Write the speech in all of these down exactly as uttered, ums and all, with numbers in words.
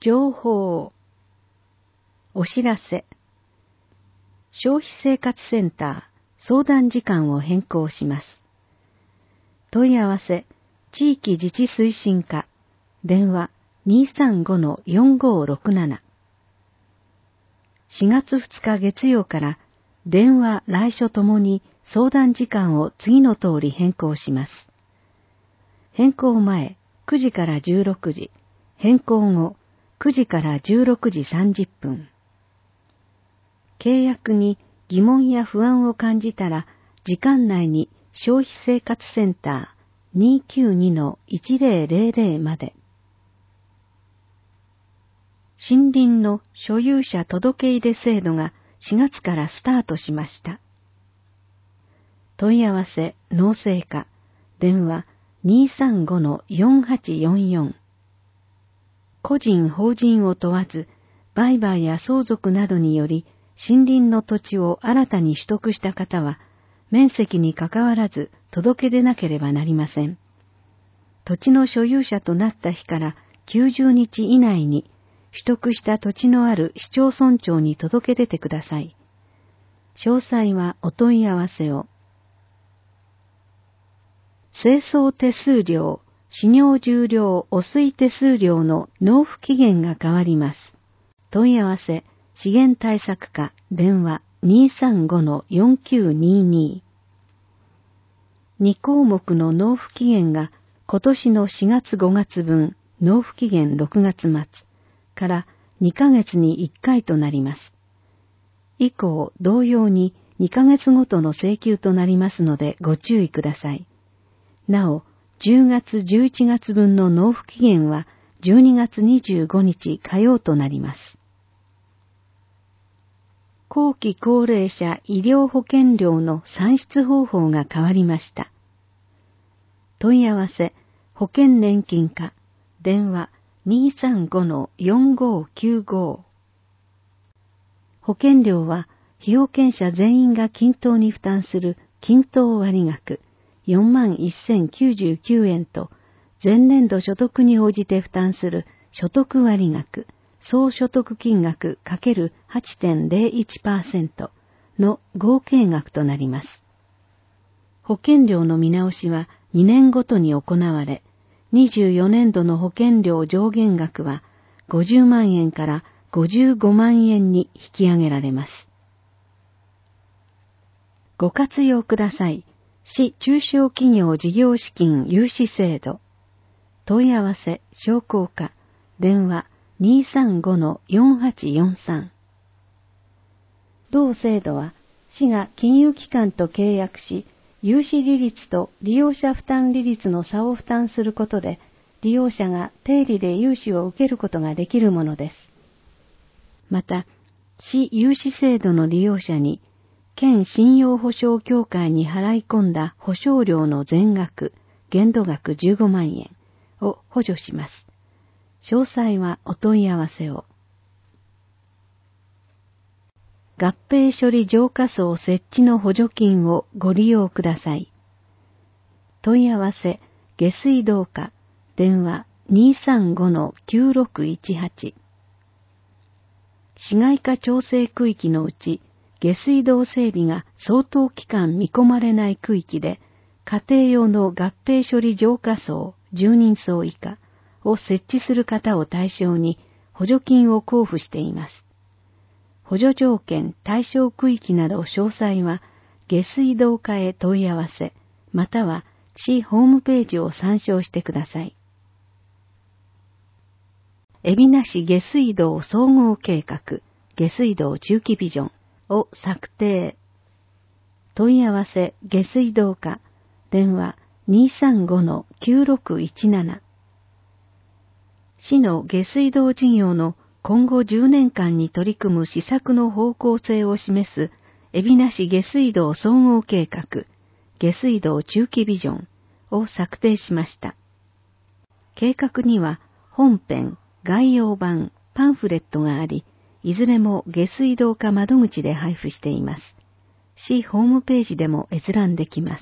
情報。お知らせ。消費生活センター相談時間を変更します。問い合わせ、地域自治推進課、電話 にーさんごのよんごーろくなな。しがつふつか月曜から電話、来所ともに相談時間を次の通り変更します。変更前くじからじゅうろくじ、変更後くじからじゅうろくじさんじゅっぷん。契約に疑問や不安を感じたら、時間内に消費生活センター にーきゅうにのいちぜろぜろぜろ まで。森林の所有者届入れ制度がしがつからスタートしました。問い合わせ、農政課、電話 にーさんごのよんはちよんよん。個人法人を問わず、売買や相続などにより森林の土地を新たに取得した方は、面積にかかわらず届け出なければなりません。土地の所有者となった日からきゅうじゅうにち以内に、取得した土地のある市町村長に届け出てください。詳細はお問い合わせを。清掃手数料、飼料重量汚水手数料の納付期限が変わります。問い合わせ、資源対策課、電話 にーさんごのよんきゅうにーにー。に項目の納付期限が今年のしがつごがつ分、納付期限ろくがつまつからにかげつにいっかいとなります。以降、同様ににかげつごとの請求となりますのでご注意ください。なお、じゅうがつじゅういちがつ分の納付期限はじゅうにがつにじゅうごにち火曜となります。後期高齢者医療保険料の算出方法が変わりました。問い合わせ、保険年金課、電話 にーさんごのよんごーきゅうごー。保険料は被保険者全員が均等に負担する均等割額よんまんせんきゅうじゅうきゅうえんと、前年度所得に応じて負担する所得割額総所得金額 ×はちてんぜろいちパーセント の合計額となります。保険料の見直しはにねんごとに行われ、にじゅうよねんどの保険料上限額はごじゅうまんえんからごじゅうごまんえんに引き上げられます。ご活用ください。市中小企業事業資金融資制度。問い合わせ、商工課、電話 にーさんごのよんはちよんさん。同制度は、市が金融機関と契約し、融資利率と利用者負担利率の差を負担することで、利用者が低利で融資を受けることができるものです。また、市融資制度の利用者に、県信用保証協会に払い込んだ保証料の全額、限度額じゅうごまんえんを補助します。詳細はお問い合わせを。合併処理浄化槽設置の補助金をご利用ください。問い合わせ、下水道課、電話 にーさんごのきゅうろくいちはち。市街化調整区域のうち、下水道整備が相当期間見込まれない区域で、家庭用の合併処理浄化槽じゅうにんそう以下を設置する方を対象に補助金を交付しています。補助条件、対象区域など詳細は下水道課へ問い合わせ、または市ホームページを参照してください。海老名市下水道総合計画、下水道中期ビジョンを策定。問い合わせ、下水道課、電話 にーさんごのきゅうろくいちなな。市の下水道事業の今後じゅうねんかんに取り組む施策の方向性を示す海老名市下水道総合計画、下水道中期ビジョンを策定しました。計画には本編、概要版、パンフレットがあり、いずれも下水道課窓口で配布しています。市ホームページでも閲覧できます。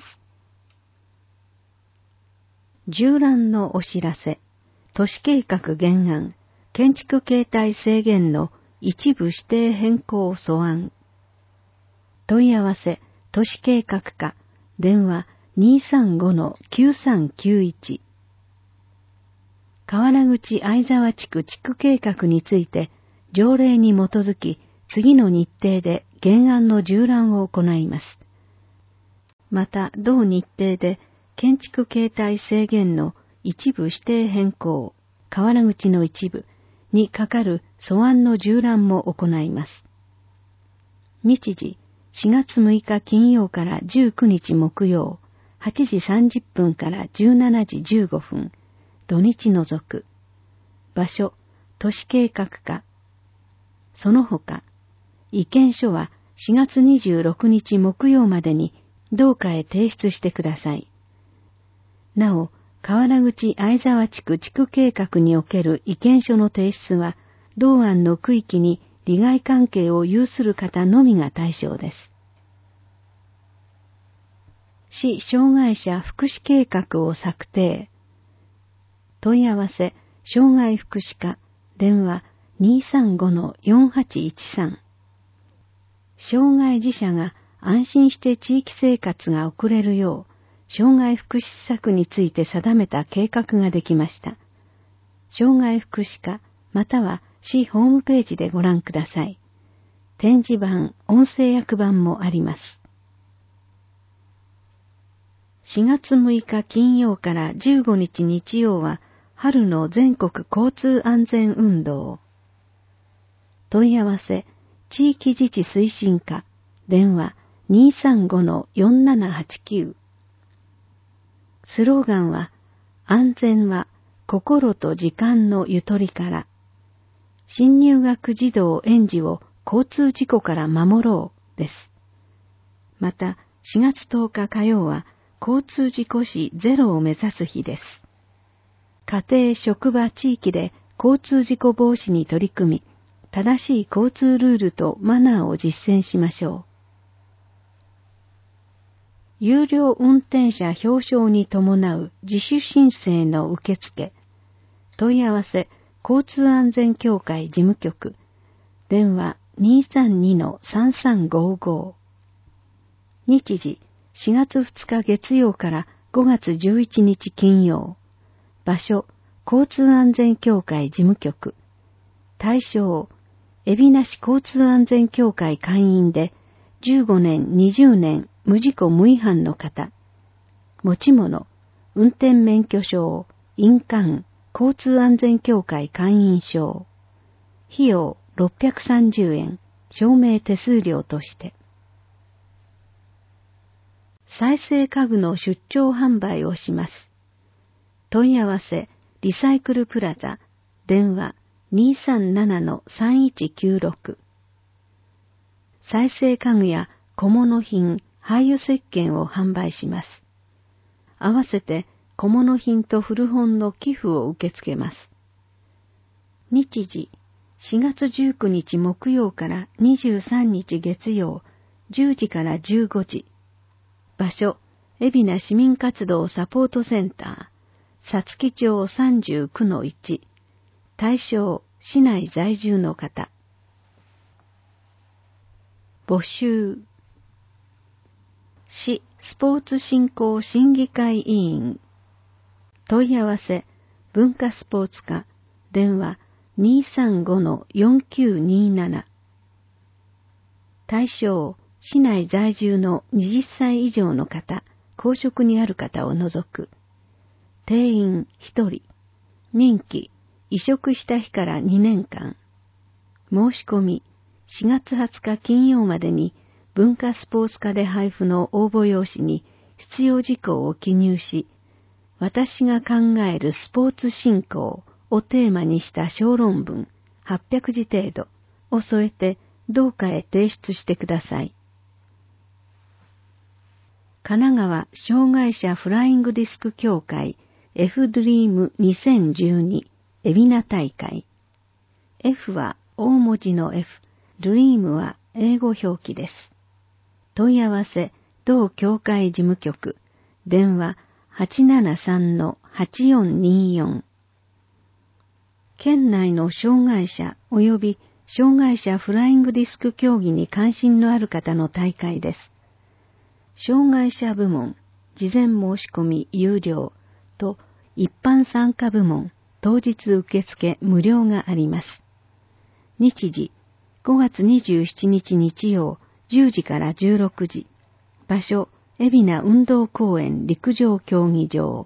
縦覧のお知らせ、都市計画原案、 建築形態制限の一部指定変更素案。問い合わせ、都市計画課、電話 にーさんごのきゅうさんきゅういち。河原口相沢地区地区計画について、条例に基づき、次の日程で原案の縦覧を行います。また、同日程で、建築形態制限の一部指定変更、河原口の一部にかかる素案の縦覧も行います。日時、しがつむいか金曜からじゅうくにち木曜、はちじさんじゅっぷんからじゅうしちじじゅうごふん、土日除く。場所、都市計画課。その他、意見書はしがつにじゅうろくにち木曜までに同課へ提出してください。なお、河原口相沢地区地区計画における意見書の提出は、同案の区域に利害関係を有する方のみが対象です。市障害者福祉計画を策定。問い合わせ、障害福祉課、電話 にーさんごのよんはちいちさん。障害児者が安心して地域生活が送れるよう、障害福祉施策について定めた計画ができました。障害福祉課または市ホームページでご覧ください。展示板、音声訳版もあります。しがつむいか金曜からじゅうごにち日曜は春の全国交通安全運動。問い合わせ、地域自治推進課、電話 にーさんごのよんななはちきゅう。スローガンは、安全は心と時間のゆとりから。新入学児童園児を交通事故から守ろうです。また、しがつとおか火曜は、交通事故死ゼロを目指す日です。家庭、職場、地域で交通事故防止に取り組み、正しい交通ルールとマナーを実践しましょう。有料運転者表彰に伴う自主申請の受付。問い合わせ、交通安全協会事務局。電話 にーさんにのさんさんごご。日時、しがつふつか月曜からごがつじゅういちにち金曜。場所、交通安全協会事務局。対象、海老名市交通安全協会会員で、じゅうごねん、にじゅうねん、無事故無違反の方。持ち物、運転免許証、印鑑、交通安全協会会員証。費用ろっぴゃくさんじゅうえん、証明手数料として。再生家具の出張販売をします。問い合わせ、リサイクルプラザ、電話 にーさんななのさんいちきゅうろく。再生家具や小物品、廃油石鹸を販売します。合わせて小物品と古本の寄付を受け付けます。日時、しがつじゅうくにち木曜からにじゅうさんにち月曜、じゅうじからじゅうごじ。場所、海老名市民活動サポートセンター、さつき町 さんじゅうきゅうのいち。対象、市内在住の方。募集。市スポーツ振興審議会委員。問い合わせ、文化スポーツ課、電話 にーさんごのよんきゅうにーなな。対象、市内在住のはたち以上の方、公職にある方を除く。定員ひとり。任期、移植した日からにねんかん。申し込み、しがつはつか金曜までに文化スポーツ課で配布の応募用紙に必要事項を記入し、私が考えるスポーツ振興をテーマにした小論文はっぴゃくじ程度を添えて同課へ提出してください。神奈川障害者フライングディスク協会 F ドリームにせんじゅうに海老名大会。F は大文字の F、ドリームは英語表記です。問い合わせ、同協会事務局、電話 はちななさんのはちよんにーよん。 県内の障害者及び障害者フライングディスク競技に関心のある方の大会です。障害者部門、事前申し込み有料と一般参加部門、当日受付無料があります。日時、ごがつにじゅうしちにち日曜、じゅうじからじゅうろくじ。場所、海老名運動公園陸上競技場。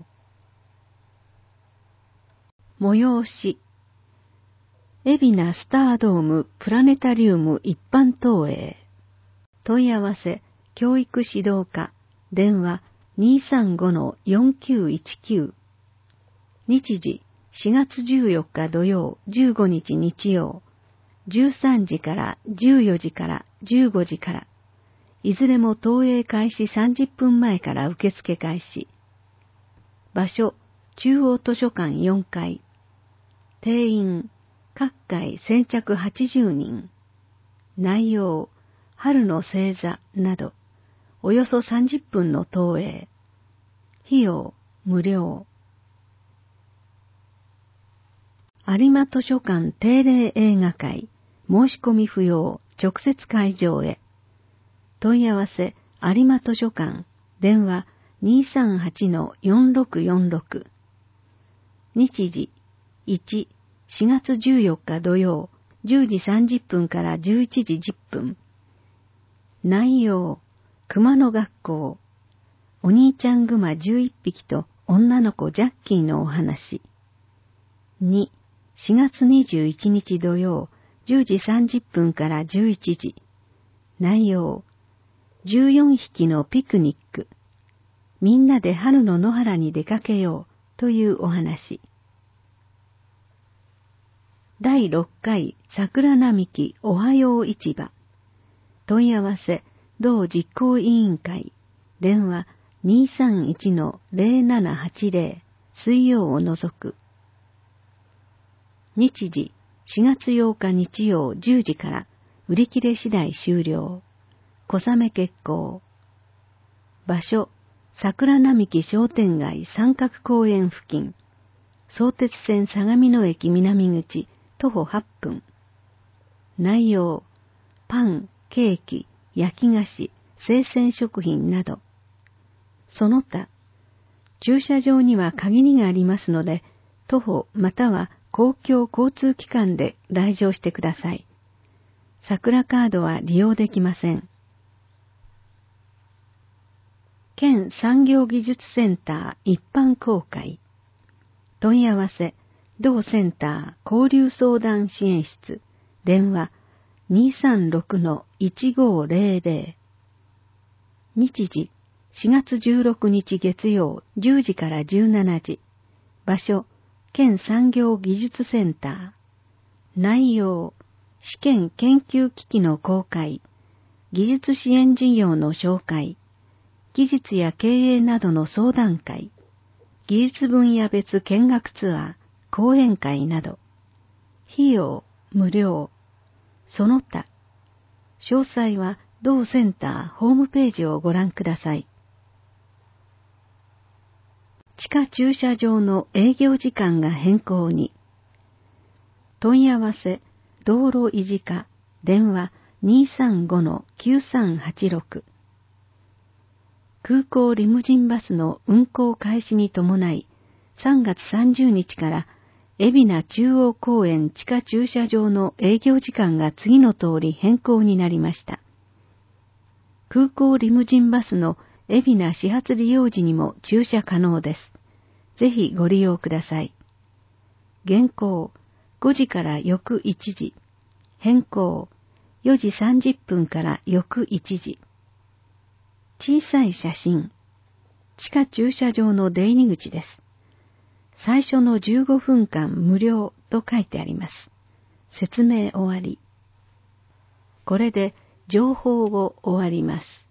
催し。海老名スタードームプラネタリウム一般投影。問い合わせ、教育指導課、電話 にーさんごのよんきゅういちきゅう。日時、しがつじゅうよっか土曜、じゅうごにち日曜、じゅうさんじからじゅうよじからじゅうごじから、いずれも投影開始さんじゅっぷんまえから受付開始。場所、中央図書館よんかい。定員、各回先着はちじゅうにん。内容、春の星座など、およそさんじゅっぷんの投影。費用、無料。有馬図書館定例映画会、申し込み不要、直接会場へ。問い合わせ、有馬図書館、電話 にーさんはちのよんろくよんろく。日時、いち、しがつじゅうよっか土曜、じゅうじさんじゅっぷんからじゅういちじじゅっぷん。内容、熊野学校、お兄ちゃん熊じゅういっぴきと女の子ジャッキーのお話。に、しがつにじゅういちにち土曜、じゅうじさんじゅっぷんからじゅういちじ。内容、じゅうよんひきのピクニック。みんなで春の野原に出かけようというお話。だいろっかい桜並木おはよう市場。問い合わせ、同実行委員会。電話 にーさんいちのぜろななはちぜろ。水曜を除く。日時、しがつようか日曜じゅうじから、売り切れ次第終了。小雨決行。場所、桜並木商店街三角公園付近。相鉄線相模野駅南口、徒歩はっぷん。内容、パン、ケーキ、焼き菓子、生鮮食品など。その他、駐車場には限りがありますので、徒歩または公共交通機関で来場してください。桜カードは利用できません。県産業技術センター一般公開。問い合わせ、同センター交流相談支援室、電話 にーさんろくのいちごぜろぜろ。日時、しがつじゅうろくにち月曜じゅうじからじゅうしちじ。場所、県産業技術センター。内容、試験研究機器の公開、技術支援事業の紹介、技術や経営などの相談会、技術分野別見学ツアー、講演会など。費用、無料。その他。詳細は同センターホームページをご覧ください。地下駐車場の営業時間が変更に。問い合わせ、道路維持課、電話 にーさんごのきゅうさんはちろく。空港リムジンバスの運行開始に伴い、さんがつさんじゅうにちから海老名中央公園地下駐車場の営業時間が次の通り変更になりました。空港リムジンバスの海老名始発利用時にも駐車可能です。ぜひご利用ください。現行ごじから翌いちじ、変更よじさんじゅっぷんから翌いちじ。小さい写真、地下駐車場の出入り口です。最初のじゅうごふんかん無料と書いてあります。説明終わり。これで情報を終わります。